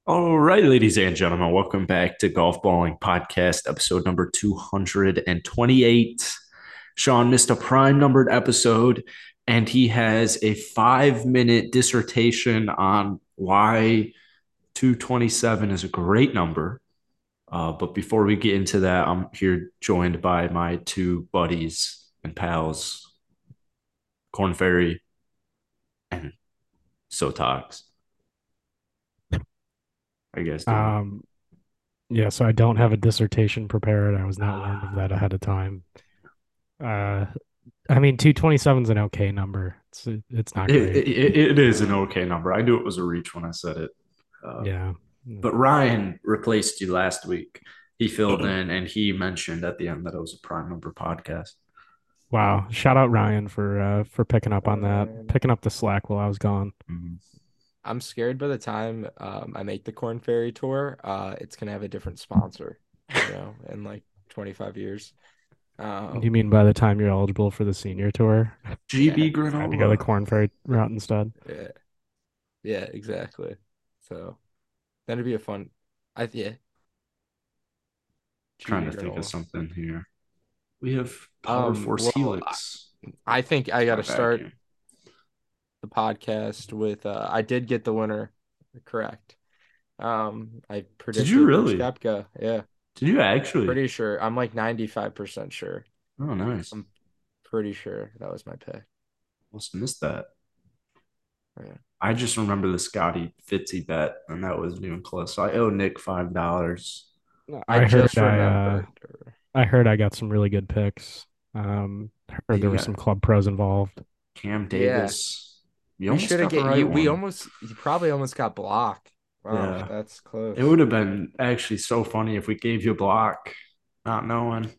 All right, ladies and gentlemen, welcome back to Golf Balling Podcast, episode number 228. Sean missed a prime numbered episode, and he has a 5 minute dissertation on why 227 is a great number. But before we get into that, I'm here joined by my two buddies and pals, Corn Fairy and Sotox. How you guys doing? Um, yeah, so I don't have a dissertation prepared. I was not warned of that ahead of time. Uh, I mean, 227 is an okay number. It's not great. It is an okay number. I knew it was a reach when I said it. Uh, Yeah. but Ryan replaced you last week. He filled in and he mentioned at the end that it was a prime number podcast. Wow. Shout out Ryan for picking up on that, Man, picking up the slack while I was gone. Mhm. I'm scared by the time I make the Corn Ferry tour, it's gonna have a different sponsor, in like 25 years. You Um, mean by the time you're eligible for the senior tour, yeah, GB decide to go the Granola. Corn Ferry route instead? yeah, yeah, exactly. So that'd be a fun. Yeah, Trying GB to think of granola. something here. We have Power Force Well, Helix. I think I It's got my to start vacuum. the podcast with. I did get the winner correct. I Did you predicted Brooks really? Koepka. Yeah, Did you actually? pretty sure. I'm like 95% sure. Oh, nice. I'm pretty sure that was my pick. Must have missed that. Yeah. I just remember the Scotty Fitzy bet, and that wasn't even close. So I owe Nick $5. I I heard just I remembered. I heard I got some really good picks. Heard there You were got some club pros involved. Cam Yeah, Davis. You we almost should have got the get right you. one. You probably almost got block. Wow, Yeah. that's It close. would have been actually so funny if we gave you a block, not knowing.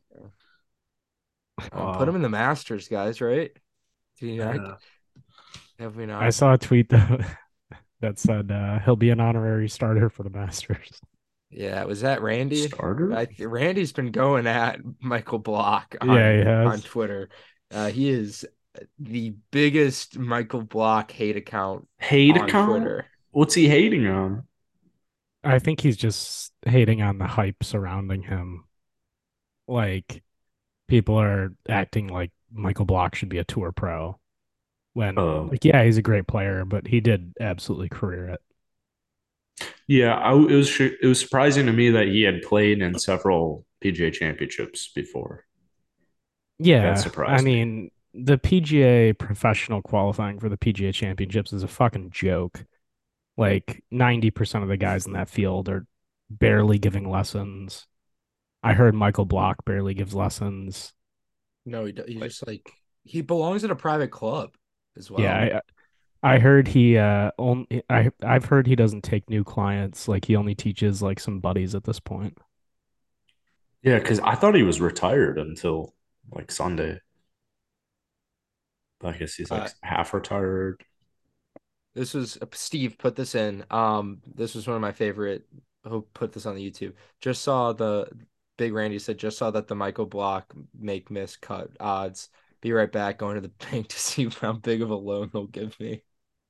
Put him Oh, in the Masters, guys. Right? Do you not? yeah. Have we I not? saw a tweet though that said he'll be an honorary starter for the Masters. Yeah, was that Randy? Starter? Randy's been going at Michael Block Yeah, he on has. Twitter. He is the biggest Michael Block hate account Hate on account? Twitter. What's he hating on? I think he's just hating on the hype surrounding him. Like people are acting like Michael Block should be a tour pro when Uh, like yeah, he's a great player, but he did absolutely career it. yeah, it was surprising to me that he had played in several PGA championships before. That Yeah, I surprised me. mean, the PGA professional qualifying for the PGA championships is a fucking joke. Like 90% of the guys in that field are barely giving lessons. I heard Michael Block barely gives lessons. No, he Like, just like he belongs in a private club as well. yeah, I heard he only I've heard he doesn't take new clients. Like he only teaches like some buddies at this point. Yeah, because I thought he was retired until like Sunday. But I guess he's like Uh, half retired. this was Steve put this in. This was one of my favorite. Who put this on the YouTube? Just saw the Big Randy said just saw that the Michael Block make miss cut odds. Be right back. Going to the bank to see how big of a loan they'll give me.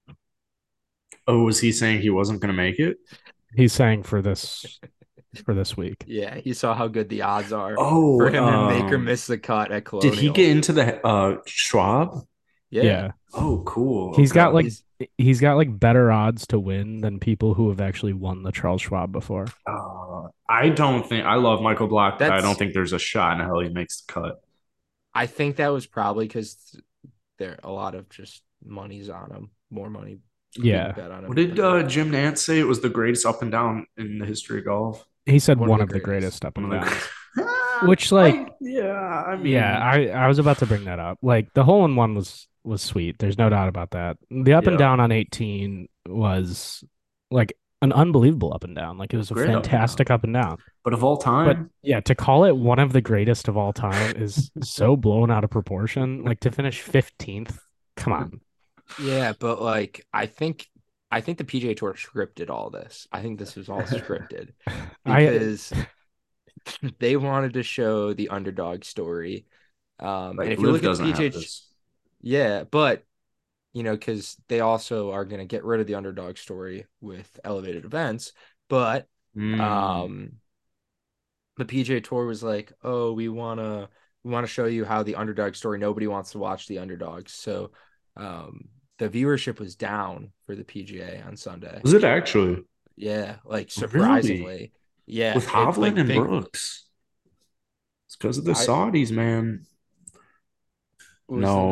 Oh, was he saying he wasn't going to make it? He's saying for this week. Yeah, he saw how good the odds are for Oh, him to make or miss the cut at did he get Colonial. into the Schwab? Yeah, Yeah. Oh, cool. He's got Okay. like he's he's got like better odds to win than people who have actually won the Charles Schwab before. I don't think I love Michael Black, but I don't that's. think there's a shot in hell he makes the cut. I think that was probably because there a lot of just money's on him, more money being Yeah. bet on What him. did Jim Nance say? It was the greatest up and down in the history of golf. He said One of one the of the greatest. greatest up One and of the. downs. Which like Yeah, I yeah, mean, I was about to bring that up. Like the hole in one was sweet. There's no doubt about that. The up and yeah, down on 18 was like an unbelievable up and down. Like it was a great up and down. fantastic up and down. But of all But time, yeah, to call it one of the greatest of all time is so blown out of proportion. Like to finish 15th, come on. Yeah, but like I think the PGA Tour scripted all this. I think this was all scripted I because they wanted to show the underdog story. And like if you Live look at the doesn't have PGA, this. yeah, but because they also are going to get rid of the underdog story with elevated events. but Mm. um, the PGA Tour was like, "Oh, we want to show you how the underdog story. Nobody wants to watch the underdogs." So, the viewership was down for the PGA on Sunday. Was it actually? Yeah, like Really? surprisingly. Yeah, With it Hovland like and big. Brooks? It's because of the I Saudis, man. was No,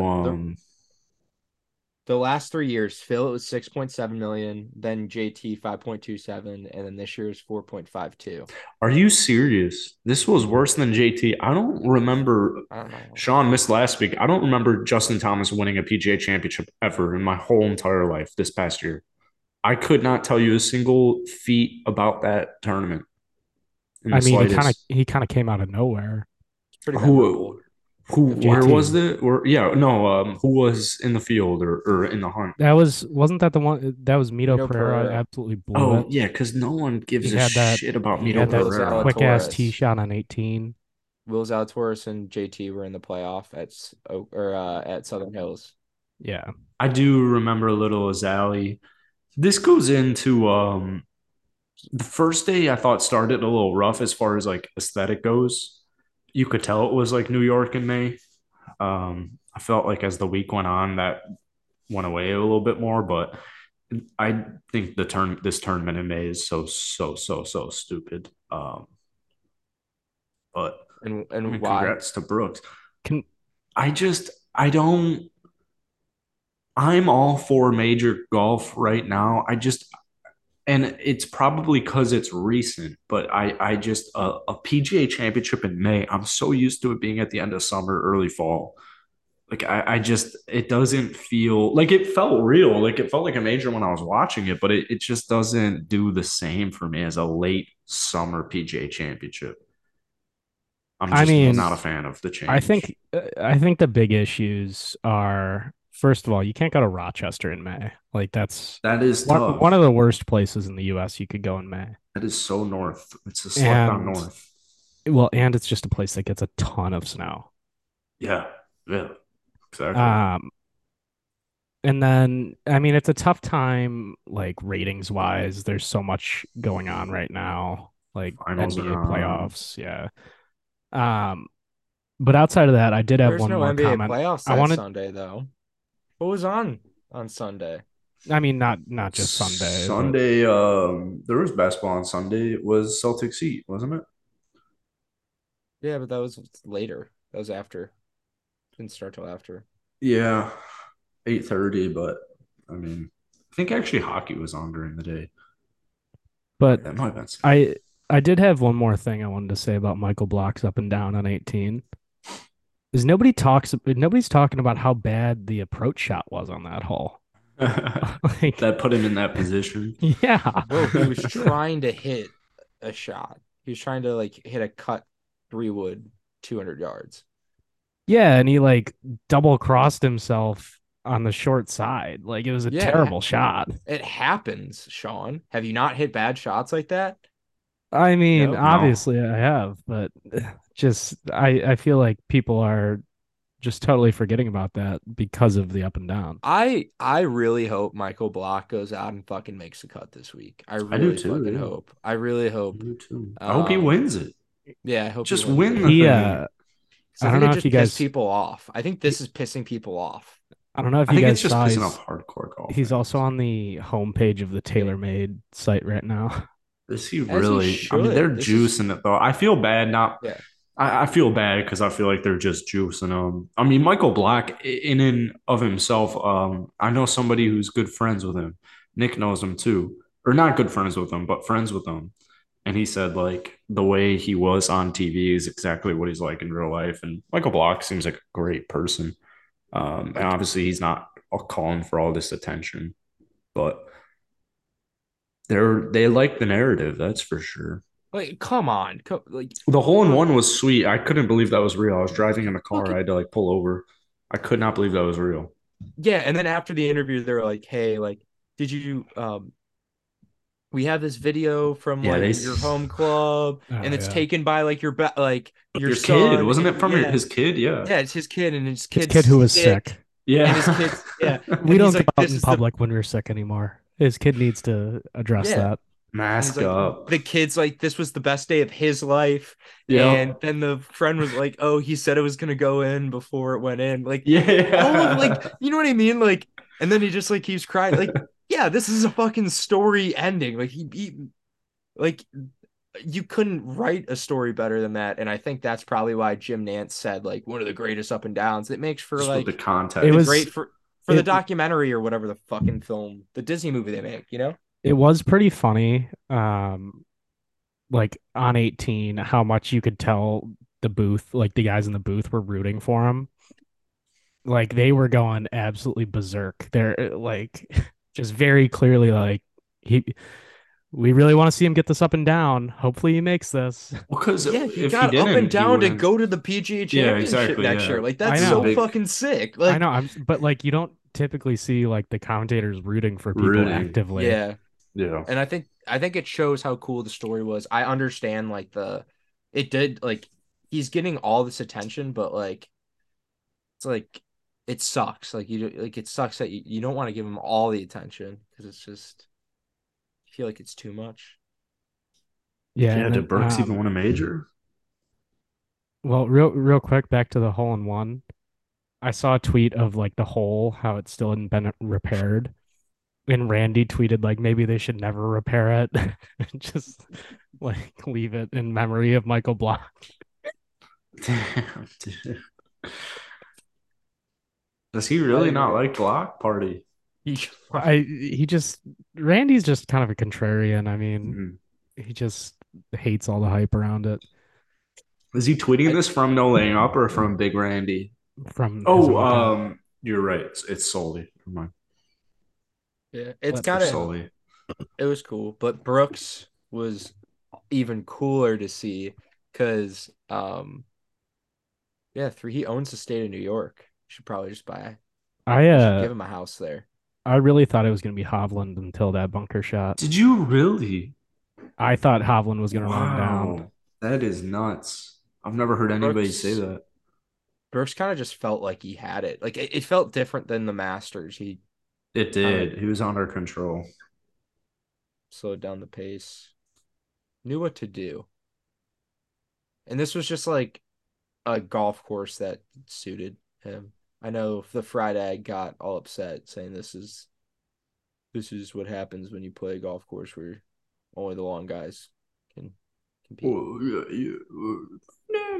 the last 3 years. Phil, it was 6.7 million, then JT 5.27, and then this year is 4.52. are you serious? This was worse than JT. I don't remember. I don't know. Sean missed last week. I don't remember Justin Thomas winning a PGA championship ever in my whole entire life this past year. I could not tell you a single feat about that tournament in I the mean, slightest. he kind of came out of nowhere. It's pretty memorable. Who, where was JT. it? Where, yeah, no, who was in the field or in the hunt? Wasn't that the one that was Mito Mito Pereira Pereira, absolutely blew Oh, it. yeah, because no one gives a shit about He Mito had that Will Pereira. quick ass tee Zalatoris. shot on 18. Will Zalatoris and JT were in the playoff at Southern Hills. Yeah. I do remember a little Azali. This goes into the first day I thought started a little rough as far as like aesthetic goes. You could tell it was like New York in May. I felt like as the week went on, that went away a little bit more, but I think this tournament in May is so stupid. But I And mean, why? congrats to Brooks. Can I don't. I'm all for major golf right now. And it's probably because it's recent, but I just a PGA championship in May. I'm so used to it being at the end of summer, early fall. Like I just it doesn't feel like it felt real. Like it felt like a major when I was watching it, but it just doesn't do the same for me as a late summer PGA championship. I'm I just mean, not a fan of the change. I think the big issues are first of all, you can't go to Rochester in May. Like that's That is one tough. of the worst places in the US you could go in May. That is so north. It's a slept on And north. and it's just a place that gets a ton of snow. Yeah. Yeah. Exactly. Um and then I mean it's a tough time like ratings wise. There's so much going on right now, like Finals are NBA on. playoffs, yeah. Um but outside of that, I did have There's one no more NBA comment. playoffs I that wanted Sunday though. What was on Sunday? I mean not just Sunday, but Sunday, there was basketball on Sunday. It was Celtics Heat, wasn't it? Yeah, but that was later. That was after. Didn't start till after. Yeah, 8:30. But I mean, I think actually hockey was on during the day. but That might have been Saturday. I I did have one more thing I wanted to say about Michael Block's up and down on 18. Is nobody's talking about how bad the approach shot was on that hole. Like, That put him in that position. yeah. Bro, he was trying to hit a shot. He was trying to like hit a cut 3-wood 200 yards. Yeah, and he like double crossed himself on the short side. Like it was a Yeah, terrible shot. it happens, Sean. Have you not hit bad shots like that? I mean, No. No, obviously I have, but just I feel like people are just totally forgetting about that because of the up and down. I really hope Michael Block goes out and fucking makes a cut this week. I I do really too. fucking Yeah, hope. I really I hope. do too. I hope he Um, wins it. yeah, I hope he Just wins win it. the He thing. So I I don't think it know if you just pissed guys people off. I think this is pissing people off. I don't know if I you think it's guys just saw pissing off hardcore golf he's also fans. on the homepage of the TaylorMade site right now. Is he As he really? I mean, they're should. This is juicing it though. I feel bad not. yeah. I feel bad because I feel like they're just juicing him. I mean, Michael Black, in and of himself, I know somebody who's good friends with him. Nick knows him too, or not good friends with him, but friends with him. And he said like the way he was on TV is exactly what he's like in real life. And Michael Block seems like a great person. And Like obviously he's not calling for all this attention, but they like the narrative, that's for sure. come on. Like The hole in look one was sweet. I couldn't believe that was real. I was driving in the look car. I had to like pull over. I could not believe that was real. yeah, and then after the interview they're like, "Hey, like did you we have this video from Yeah, like your home club Oh and it's yeah. taken by like your your kid, son wasn't and it from yeah. his kid? Yeah. Yeah, it's his kid and his His kid's kid who was sick sick. and his Yeah. kid's yeah. We And he's don't go like out this in is the public when we're sick anymore. His kid needs to address yeah. that. And he's Mask like, up. the kid's like, this was the best day of his life. And Yep. then the friend was like, oh, he said it was gonna go in before it went in. Like all of like, Yeah. you know what I mean? Like, and then he just like keeps crying. Like, yeah, this is a fucking story ending. Like he like you couldn't write a story better than that. And I think that's probably why Jim Nance said like one of the greatest up and downs. It makes for Just with the like It the context. was great for the it documentary or whatever the fucking film, the Disney movie they make, you know? it was pretty funny. Like on 18, how much you could tell the booth, like the guys in the booth were rooting for him. Like they were going absolutely berserk. They're like just very clearly like he we really want to see him get this up and down. Hopefully he makes this. Well, because Yeah, he if he got up and didn't, he down to wouldn't. go to the PGA Yeah, Championship exactly. next Yeah. year. Like I that's It was a so know. big fucking sick. I Like know. But like you don't typically see like the commentators rooting for people rooting. actively. yeah, Yeah. and I think it shows how cool the story was. I understand like the it did like he's getting all this attention, but like it's like it sucks. Like it sucks that you don't want to give him all the attention because it's just I feel like it's too much. Yeah, Yeah. and Did then Brooks even win a major? well, real quick back to the hole in one. I saw a tweet of like the hole, how it still hadn't been repaired. And Randy tweeted like maybe they should never repair it. Just like leave it in memory of Michael Block. Damn, dude. Does he I really not agree. like Block Party? He, He just Randy's just kind of a contrarian. I mean, Mhm. he just hates all the hype around it Is he tweeting I this from No Laying Up or from Big Randy? from his Oh, own account. you're right. It's Sully. Never mind. yeah, it's But For kind of Sully. it was cool, but Brooks was even cooler to see because yeah, he owns the state of New York. You should probably just buy. I You should uh give him a house there. I really thought it was gonna be Hovland until that bunker shot. Did you really? I thought Hovland was gonna run him down. Wow. That is nuts. I've never heard anybody say Brooks that. Brooks kind of just felt like he had it. Like it felt different than the Masters. He It kind of did. He was under control. slowed down the pace, knew what to do. And this was just like a golf course that suited him. I know the fried egg got all upset saying this is what happens when you play a golf course where only the long guys can compete. Oh, yeah, yeah.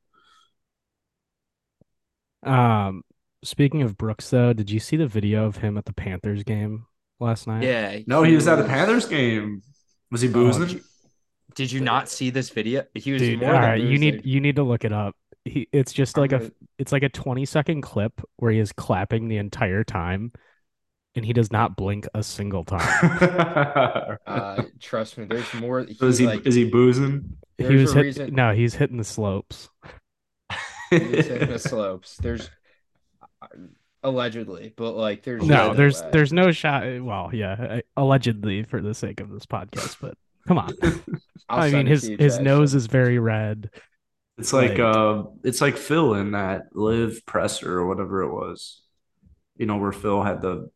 Um, Speaking of Brooks, though, did you see the video of him at the Panthers game last night? Yeah, No, he he was at a Panthers was. game. Was he Oh, boozing? did you not see this video? He was Dude, all more than right, boozing. you need to look it up. It's just I'm like gonna. it's like a 20-second clip where he is clapping the entire time and he does not blink a single time. Trust me. There's more. So He like. is he boozing? He There's was a hit reason no, he's hitting the slopes. he was hitting the slopes. There's allegedly, but like, there's No, no way. there's no shot. Well, yeah, allegedly for the sake of this podcast, but come on. I'll I mean, send it to you, his nose Jackson. is very red. Like, It's like Phil in that live presser or whatever it was. You know, where Phil had the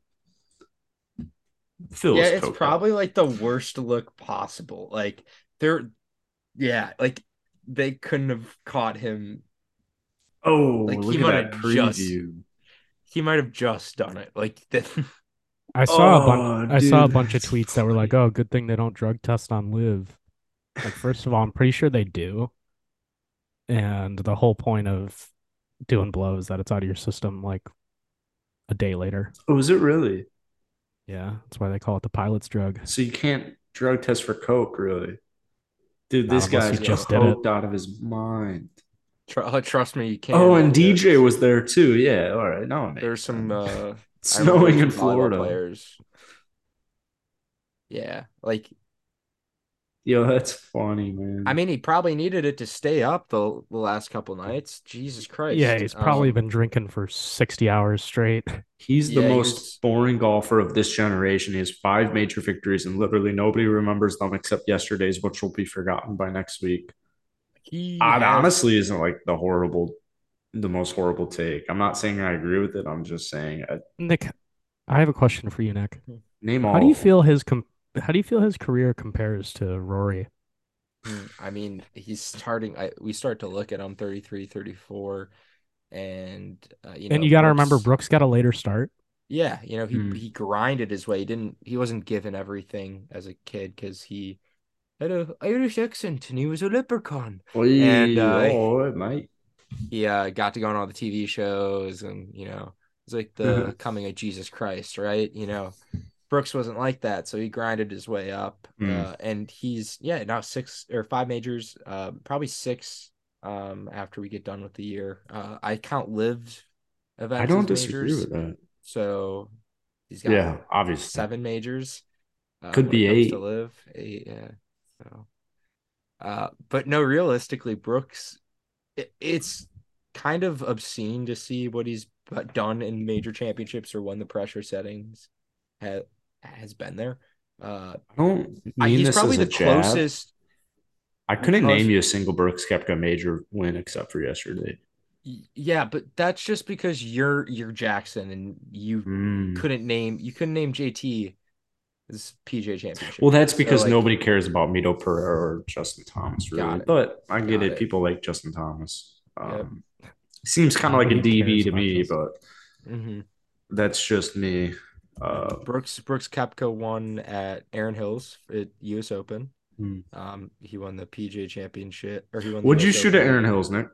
Phil Yeah, was it's coked up. probably like the worst look possible. Like they're yeah, like they couldn't have caught him. Oh, Like look at that preview. he might have just done it. Like that. Oh, I saw a dude, bunch of that's tweets that were like, funny. "Oh, good thing they don't drug test on live." Like, first of all, I'm pretty sure they do, and the whole point of doing blow is that it's out of your system like a day later. Oh, is it really? Yeah, that's why they call it the pilot's drug. So you can't drug test for coke, really? Dude, Not this unless you guy's just did it. coked out of his mind. Trust me, you Oh, can. and Like DJ was there too. Yeah, all right. Now it there's makes some. sense. I remember Snowing some in volleyball Florida. players. Yeah, like Yo, that's funny, I man. mean, he probably needed it to stay up the last couple nights. Jesus Yeah, Christ. he's probably been drinking for 60 hours straight. He's the Yeah, he most was. boring golfer of this generation. He has 5 major victories, and literally nobody remembers them except yesterday's, which will be forgotten by next week. He It has. honestly isn't like the most horrible take. I'm not saying I agree with it. I'm just saying Nick, I have a question for you, Nick. name How do all you of them. feel how do you feel his career compares to Rory? I mean, he's starting. We start to look at him 33, 34, and And you got to remember, Brooks. Brooks got a later start. Yeah, he Hmm. he grinded his way. He wasn't given everything as a kid because he had a Irish accent and he was a leprechaun, and Oi, oh, mate. he got to go on all the TV shows, and it's like the coming of Jesus Christ, right? Brooks wasn't like that, so he grinded his way up, Hmm. and he's now 6 or 5 majors, probably six, after we get done with the year. I count lived I events don't as disagree majors, with that. so he's got Yeah, obviously. 7 majors, Could when it be comes to 8. live. 8, yeah. So, but no, realistically, Brooks, it's kind of obscene to see what he's done in major championships or when the pressure settings ha has been there. Uh, I don't mean he's this probably as a the jab. closest I couldn't because, name you a single Brooks Koepka major win except for yesterday. yeah, but that's just because you're Jackson and Mm. you couldn't name JT as PJ Well, championship that's wins. So because like, nobody cares about Mito Pereira or Justin Thomas, really. got it, But I get got it. it. People like Justin Thomas. Yep. Seems kind of like a Nobody DB cares to about me, Justin. but hmm that's just me. Uh, Brooks Koepka won at Aaron Hills at U.S. Open. hmm. He won the PGA Championship, or he won the Would you U.S. shoot at Open Aaron Hills, Nick?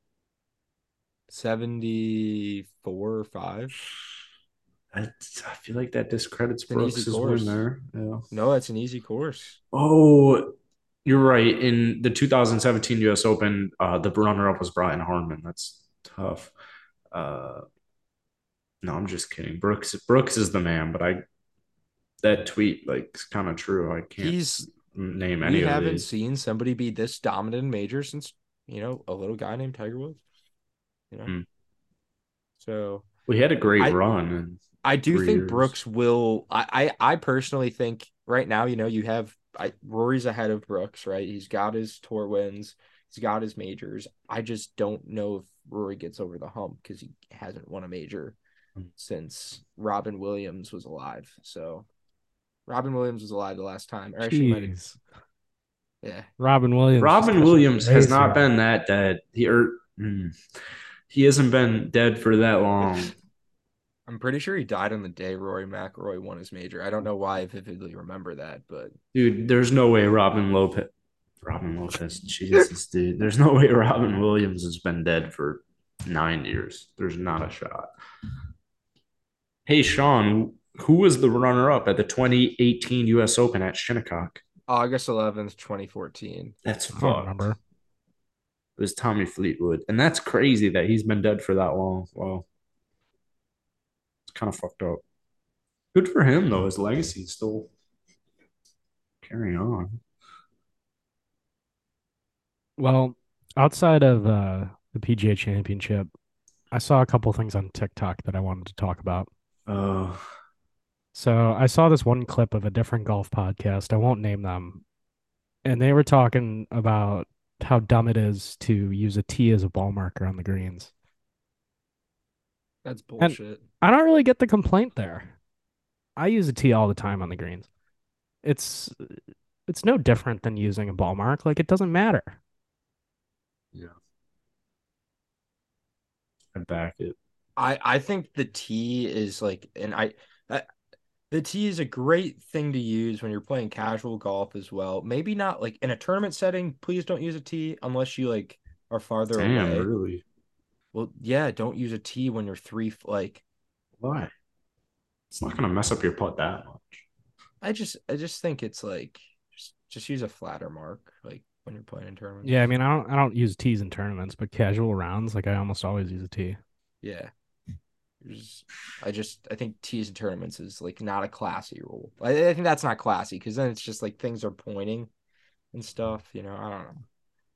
74 or 5. I feel like that discredits It's an easy Brooks's win course. there. Yeah. No, that's an easy course. Oh, you're right. In the 2017 U.S. Open, the runner-up was Brian Harman. That's tough. Uh, no, I'm just kidding. Brooks is the man, but I that tweet like is kind of true. I can't He's name We any of haven't these. seen somebody be this dominant in major since, a little guy named Tiger Woods, you know. Hmm. So We had a great I run in I do think 3 years. Brooks will. I personally think right now, you have Rory's ahead of Brooks, right? He's got his tour wins, he's got his majors. I just don't know if Rory gets over the hump because he hasn't won a major since Robin Williams was alive. So Robin Williams was alive the last time, or actually, he might have. Jeez. Yeah, Robin Williams just Robin catching Williams has strays not here. been that dead. He hasn't been dead for that long. I'm pretty sure he died on the day Rory McIlroy won his major. I don't know why I vividly remember that, but Dude, there's no way Robin Lopez, Jesus, dude. There's no way Robin Williams has been dead for 9 years. There's not a shot. Hey, Sean, who was the runner up at the 2018 US Open at Shinnecock? August 11th, 2014. That's I don't fucked. remember. It was Tommy Fleetwood. And that's crazy that he's been dead for that long. Well, it's kind of fucked up. Good for him, though. His legacy is still carrying on. Well, outside of the PGA Championship, I saw a couple things on TikTok that I wanted to talk about. Uh, So I saw this one clip of a different golf podcast. I won't name them. And they were talking about how dumb it is to use a tee as a ball marker on the greens. That's And bullshit. I don't really get the complaint there. I use a tee all the time on the greens. It's it's no different than using a ball mark. Like it doesn't matter. yeah, I back it. I think the tee is like, I the tee is a great thing to use when you're playing casual golf as well. Maybe not like in a tournament setting. Please don't use a tee unless you like are farther Damn, away. really? Well, yeah, don't use a tee when you're like. Why? It's not going to mess up your putt that much. I just think it's like just use a flatter mark like when you're playing in Yeah, I tournaments. mean, I don't use tees in tournaments, but casual rounds, like I almost always use a tee. Yeah. There's, I think tees in tournaments is like not a classy rule. I think that's not classy because then it's just like things are pointing and stuff. I don't know.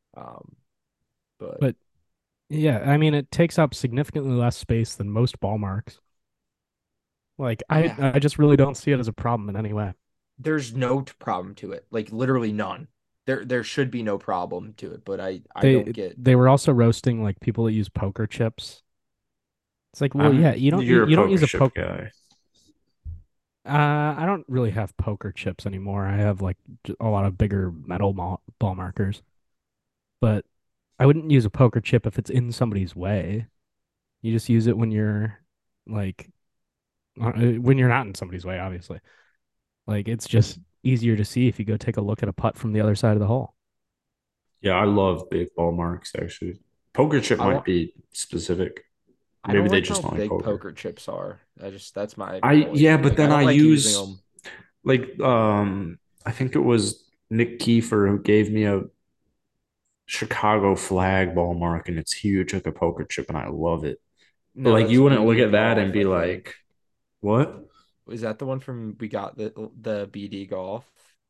But But yeah, I mean, it takes up significantly less space than most ball marks. Like I, yeah, I just really don't see it as a problem in any way. there's no problem to it. Like literally none. There should be no problem to it. But I don't They get. they were also roasting like people that use poker chips. It's like, well, yeah, You're a you don't use poker a chip poke. guy. I don't really have poker chips anymore. I have like a lot of bigger metal ball markers, but I wouldn't use a poker chip if it's in somebody's way. You just use it when you're like when you're not in somebody's way, obviously. Like it's just easier to see if you go take a look at a putt from the other side of the hole. Yeah, I love big ball marks actually. Poker chip I might don't be specific. I Maybe don't they like just how don't like big poker. poker chips are. That's my I only yeah, thing. but Like I then don't I like using use them. like I think it was Nick Kiefer who gave me a Chicago flag ball mark and it's huge like a poker chip and I love it. But No, like that's you wouldn't look BD at that and Golf, be I like, think. what? Is that the one from we got the BD Golf?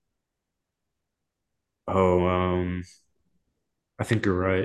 Oh, I think you're right.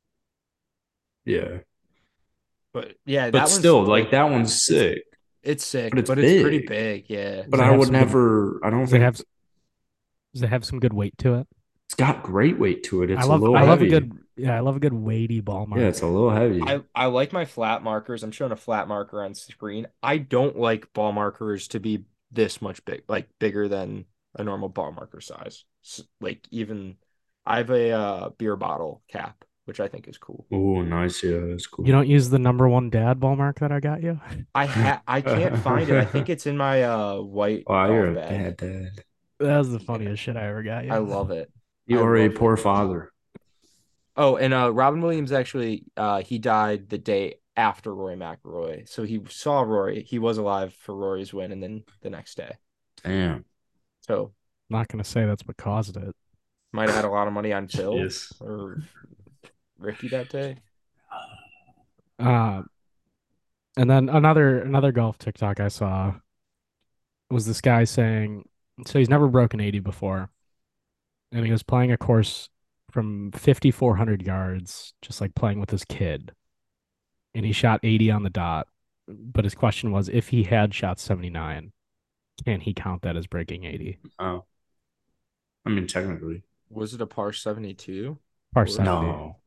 Yeah. But yeah, But that one's still, like like that one's it's sick, it's but sick, it's but it's pretty big. big. Yeah. Does But it I have would some good never, I don't does it think have does it have some good weight to it? it's got great weight to it. I It's a love little I love a heavy. good I love a good weighty ball Yeah, it's mark. a little heavy. I like my flat markers. I'm showing a flat marker on screen. I don't like ball markers to be this much like bigger than a normal ball marker size. Like even I have a beer bottle cap, which I think is cool. Oh, nice. Yeah, that's You cool. don't use the number one dad ball mark that I got you? I can't find it. I think it's in my white Wow, you're golf a bag. bad dad. That was the And funniest shit I ever got I you. love it. You I are a love it. poor father. Oh, and Robin Williams actually he died the day after Rory McIlroy. So he saw Rory. He was alive for Rory's win and then the next day. Damn. So Not gonna say that's what caused it. might have had a lot of money on Phil Yes. or Ricky that day. Uh, and then another golf TikTok I saw was this guy saying, so he's never broken 80 before, and he was playing a course from 5,400 yards, just like playing with his kid, and he shot 80 on the dot. But his question was, if he had shot 79, can he count that as breaking 80? Oh, I mean, technically. Was it a par 72? Par Or 70. No.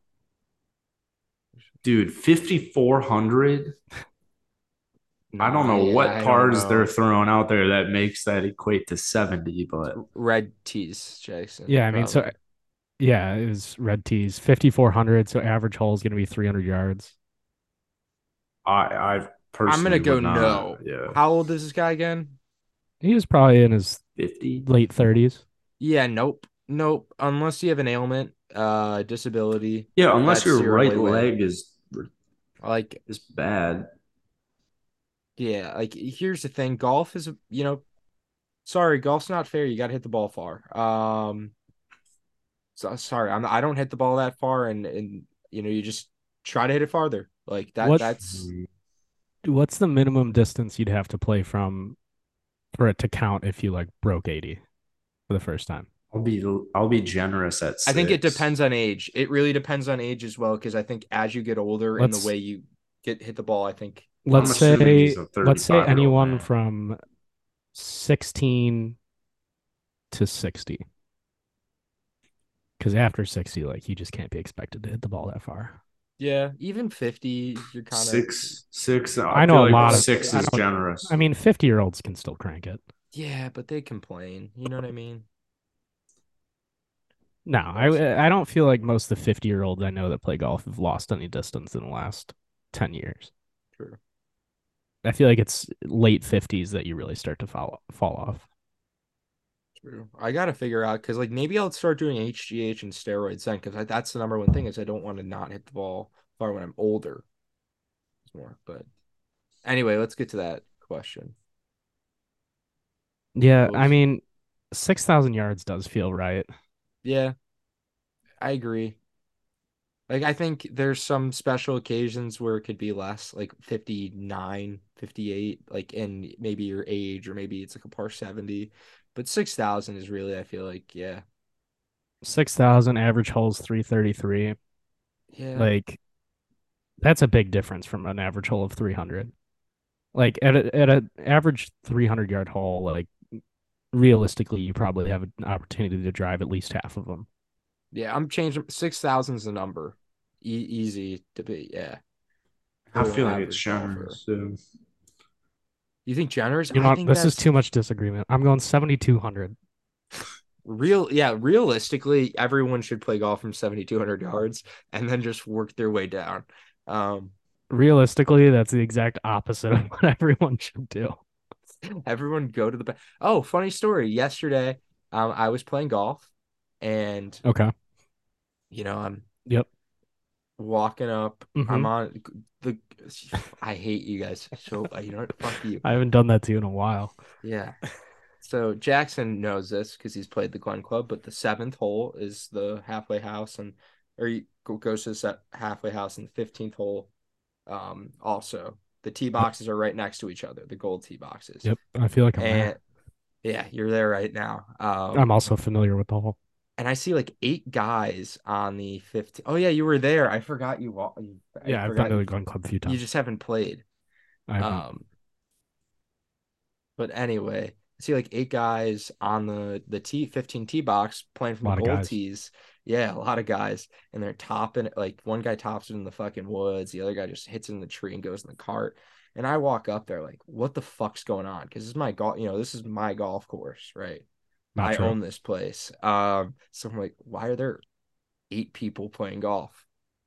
Dude, 5,400. I don't know yeah, what I don't pars they're know. throwing out there that makes that equate to 70, but Red tees, Jackson, Yeah, I mean, so probably. yeah, it was red tees, 5,400. So average hole is going to be 300 yards. I I'm gonna personally go would not. no. Yeah. How old is this guy again? He was probably in his 50. late 30s. Yeah, nope. Nope. Unless you have an ailment, disability, Yeah, unless that's your your right only way. leg Like, is bad. yeah, like here's the thing. Golf is, sorry, golf's not fair. You gotta hit the ball far. So sorry, I don't hit the ball that far, and you just try to hit it farther. Like that. What That's Mm, what's the minimum distance you'd have to play from for it to count if you like broke 80 for the first time? I'll be generous at I think it 6. depends on age. It really depends on age as well, because I think as you get older and the Let's way you get hit the ball, I think I'm let's age assuming say he's a let's say 35-year-old anyone man. from 16 to 60. Because after 60, like you just can't be expected to hit the ball that far. yeah, even 50, you're kind of 6. I I know feel a like lot of six I is know I generous. mean 50-year-olds can still crank it. yeah, but they complain. You know what I mean? No, That's I don't feel like most of the 50-year-olds I know that play golf have lost any distance in the last 10 years. true. I feel like it's late 50s that you really start to fall off. True. I gotta figure out because like maybe I'll start doing HGH and steroids then because that's the number one thing is I don't want to not hit the ball far when I'm older. It's more, but anyway, let's get to that question. Yeah, I Most, mean 6,000 yards does feel right. yeah, I agree. Like I think there's some special occasions where it could be less, like 59, 58, like in maybe your age or maybe it's like a par 70. But 6,000 is really, I feel like, yeah. 6,000 average holes 333. Yeah. Like that's a big difference from an average hole of 300. Like at a average 300-yard hole, like realistically you probably have an opportunity to drive at least half of them. Yeah, I'm changing 6,000 is the number. Easy to be, yeah. I For an feel like it's average golfer. generous. So. You think generous? You know I what? think This is that's too much disagreement. I'm going 7,200. real. Yeah, realistically, everyone should play golf from 7,200 yards and then just work their way down. Um, Realistically, that's the exact opposite of what everyone should do. everyone go to the back. Oh, funny story. Yesterday, I was playing golf and Okay. I'm Yep. walking up. I'm Hmm. on the. I hate you guys. So you know what? Fuck you. I haven't done that to you in a while. Yeah. So Jackson knows this because he's played the Glen Club, but the seventh hole is the halfway house, and or he goes to the halfway house, and the 15th hole, also the tee Yep. boxes are right next to each other, the gold tee boxes, Yep. I feel like I'm and there. yeah, you're there right now. I'm also familiar with the whole. And I see like eight guys on the 15. Oh yeah, you were there. I forgot I Yeah, I've been forgot to the Gun Club a few you times. just haven't played. I haven't. Um, But anyway, I see like eight guys on the T 15 tee box playing A from the lot of gold guys. tees. Yeah, a lot of guys, and they're topping it. Like one guy tops it in the fucking woods, the other guy just hits it in the tree and goes in the cart. And I walk up there like, what the fuck's going on? Because this is my golf, this is my golf course, right? Not I true. own this place. So I'm like, why are there eight people playing golf?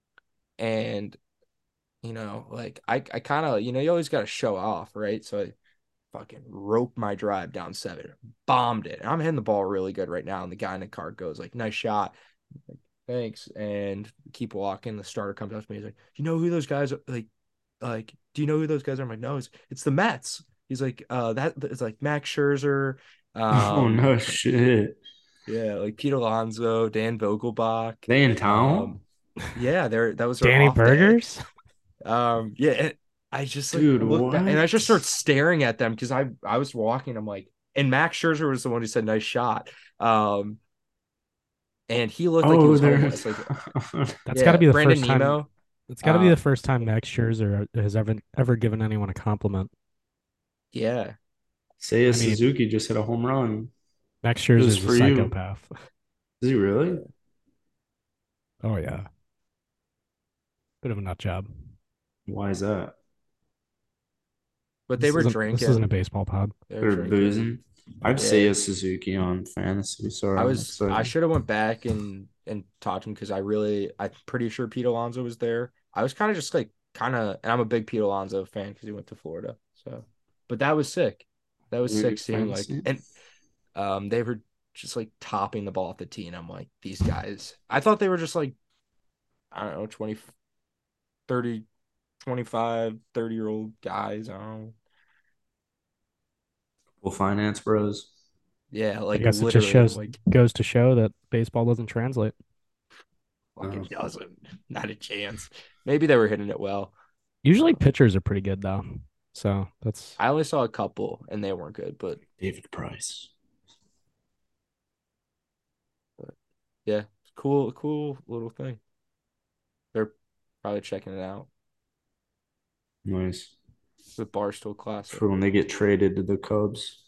And like I kind of, you always got to show off, right? So I fucking rope my drive down seven, bombed it. And I'm hitting the ball really good right now. And the guy in the cart goes like, "Nice shot, like, thanks." And keep walking. The starter comes up to me. He's like, "You know who those guys are? Like, do you know who those guys are?" I'm like, "No, it's the Mets." He's like, that it's like Max Scherzer, Oh um, no shit. yeah, like Pete Alonso, Dan Vogelbach, They in um, town? yeah, that was their Danny off day. Burgers? Yeah, I just like Dude, looked at, and I what? just start staring at them because I was walking. I'm like, and Max Scherzer was the one who said nice shot. Um, and he looked like he Oh, was they're homeless. Like, That's got to yeah, be the Brandon first time. Nemo. It's got to be the Um, first time Max Scherzer has ever given anyone a compliment. yeah, Seiya I mean, Suzuki just hit a home run. Max It was Scherzer's a for you. psychopath. Is he really? Oh yeah, bit of a nut job. Why is that? but they This were isn't this isn't a drinking. baseball pod. They were They're drinking. boozing. I'd say Yeah, a Suzuki on fantasy. I Sorry, I'm was. I excited. should have went back and talked to him because I'm pretty sure Pete Alonso was there. I was kind of just like and I'm a big Pete Alonso fan because he went to Florida. So, but that was sick. That was You do sick seeing like fantasy? and they were just like topping the ball at the tee, and I'm like, these guys. I thought they were just like, I don't know, 20, 30, 25, 30-year-old guys. I don't know. Well, finance bros. Yeah, I like guess it just literally, I'm shows like, goes to show that baseball doesn't translate. No. fucking doesn't. Not a chance. Maybe they were hitting it well. Usually Uh, pitchers are pretty good though. So that's I only saw a couple and they weren't good, David Price. but yeah, cool little thing. They're probably checking it out. Nice. The Barstool Classic. For when they get traded to the Cubs.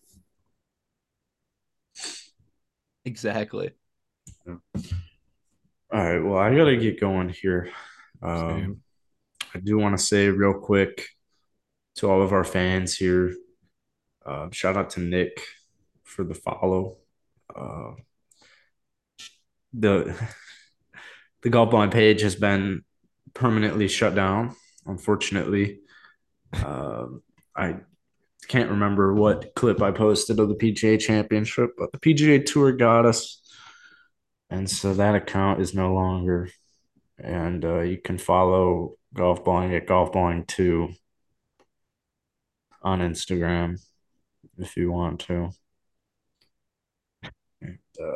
Exactly. Yeah. All right. Well, I gotta get going here. same. Um, I do want to say real quick to all of our fans here, shout out to Nick for the follow. Uh, the the golf blind page has been permanently shut down, unfortunately. I can't remember what clip I posted of the PGA Championship, but the PGA Tour got us, and so that account is no longer. And you can follow Golf Balling at Golf Balling 2 on Instagram if you want to. And,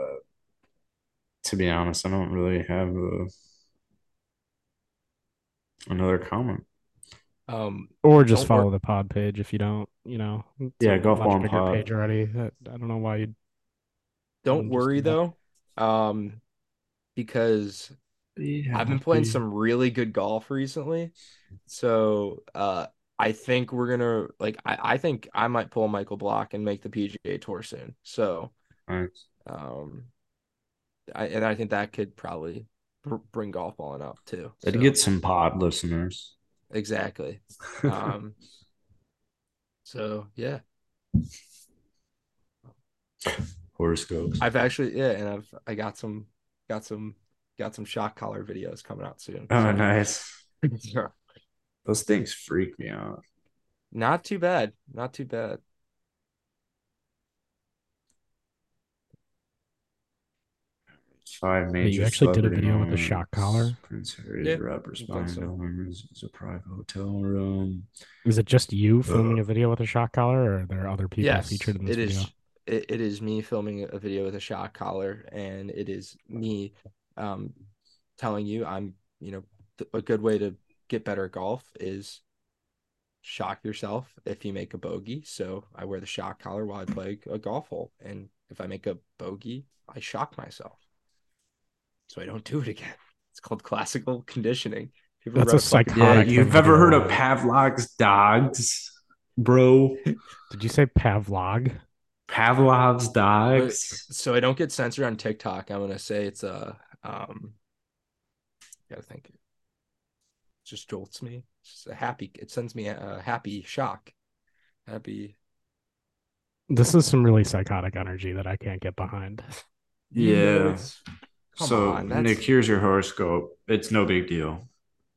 to be honest, I don't really have another comment. Or just Don't worry. follow the pod page if you don't, it's Yeah, a Golf much Balling bigger Pod. page already. I don't know why you Don't wouldn't just worry do that. though, because Be I've been playing happy. some really good golf recently. So I think we're gonna like I think I might pull Michael Block and make the PGA Tour soon. So Nice. um I think that could probably bring golf balling up too. That'd get So some pod listeners. exactly. Um So yeah, Horoscopes. I've actually and I got some got some shock collar videos coming out soon. Oh, So nice. Those things freak me out. not too bad. Not too bad. Five Wait, you major actually did a celebrity video with a shock moments. collar? Prince Harry's Yeah, rapper I've done spying some. on him is a private hotel room. Is it just you filming Uh, a video with a shock collar, or are there other people featured Yes, in this it video? is. It is me filming a video with a shock collar, and it is me um, telling you a good way to get better at golf is shock yourself if you make a bogey. So I wear the shock collar while I play a golf hole, and if I make a bogey, I shock myself so I don't do it again. It's called classical conditioning. People That's a read a fucking yeah, psychotic thing you've to ever do. heard of Pavlov's dogs, bro? Did you say Pavlog? Pavlov's but dogs. so I don't get censored on TikTok. I'm gonna say it's a gotta think. It just jolts me. It's just a happy. It sends me a happy shock. Happy. This is some really psychotic energy that I can't get behind. Yeah. It's come So, on. Nick, That's here's your horoscope. It's no big deal.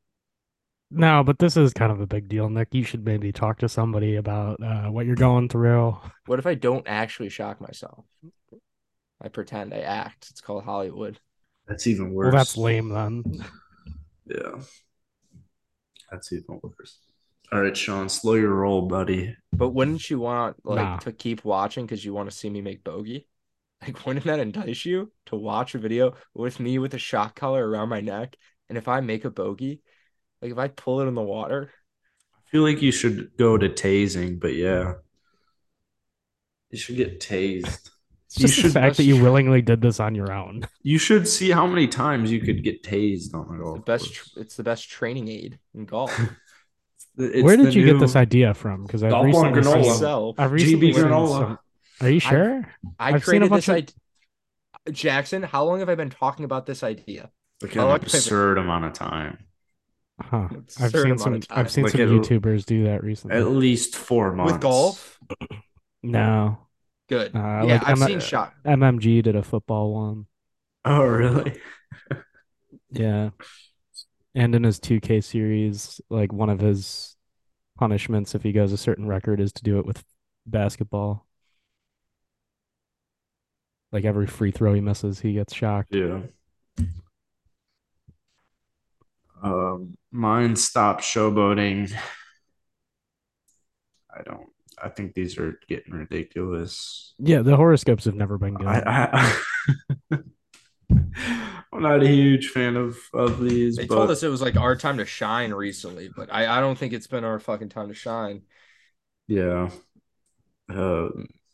No, but this is kind of a big deal, Nick. You should maybe talk to somebody about what you're going through. what if I don't actually shock myself? I pretend I act. It's called Hollywood. That's even Well, that's worse. lame then. Yeah, that's even worse. All right, Sean, slow your roll, buddy. But wouldn't you want Nah. to keep watching because you want to see me make bogey? Like, wouldn't that entice you to watch a video with me with a shock collar around my neck? And if I make a bogey, like if I pull it in the water, I feel like you should go to tasing, but yeah, you should get tased. It's You just the should fact that you willingly did this on your own. you should see how many times you could get tased on a golf course. it's the best training aid in golf. It's Where the did you get new this idea from? Because I've golf ball and recently seen, granola. Myself, I've recently GB seen granola. some. Are you sure? I I've seen a created bunch this of. idea. Jackson, how long have I been talking about this idea? Like How an long have I been absurd amount of time. Huh. an I've absurd seen amount of some. I've time seen Like some at, YouTubers do that at recently. least 4 months. with golf? No, Good. Yeah, like I've seen shot. MMG did a football one. Oh, really? Yeah, and in his 2K series, like one of his punishments if he goes a certain record is to do it with basketball. Like every free throw he misses, he gets shocked. Yeah. Mine stopped showboating. I don't. I think these are getting ridiculous. Yeah, the horoscopes have never been good. I'm not a huge fan of these, They but told us it was like our time to shine recently, but I don't think it's been our fucking time to shine. yeah. Uh,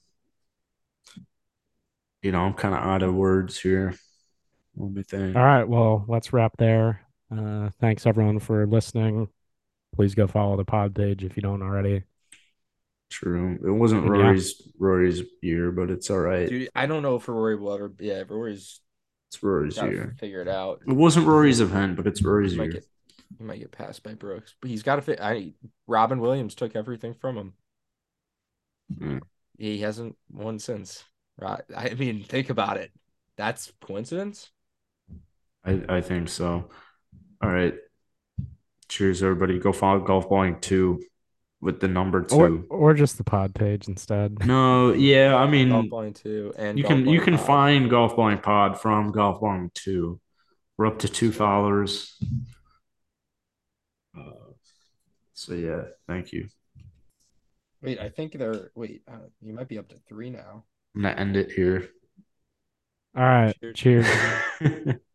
I'm kind of out of words here. Let me think. All right, well, let's wrap there. Thanks everyone for listening. Please go follow the pod page if you don't already. True. It wasn't And yeah. Rory's year, but it's all right. Dude, I don't know if Rory will ever. Yeah, Rory's It's Rory's got to year. figure it out. It wasn't Rory's event, but it's Rory's He might year. get passed by Brooks, but he's got to fit. Robin Williams took everything from him. Mm. He hasn't won since. Right? I mean, think about it. That's coincidence. I think so. All right. Cheers, everybody. Go follow Golf Balling 2 with the number 2. Or just the pod page instead. No, yeah, I Golf mean, Balling 2 and you Golf can Balling Pod. find Golf Balling Pod from Golf Balling 2. We're up to 2 followers. So yeah, thank you. Wait, I think you might be up to 3 now. I'm gonna end it here. All right. Cheers. Cheers.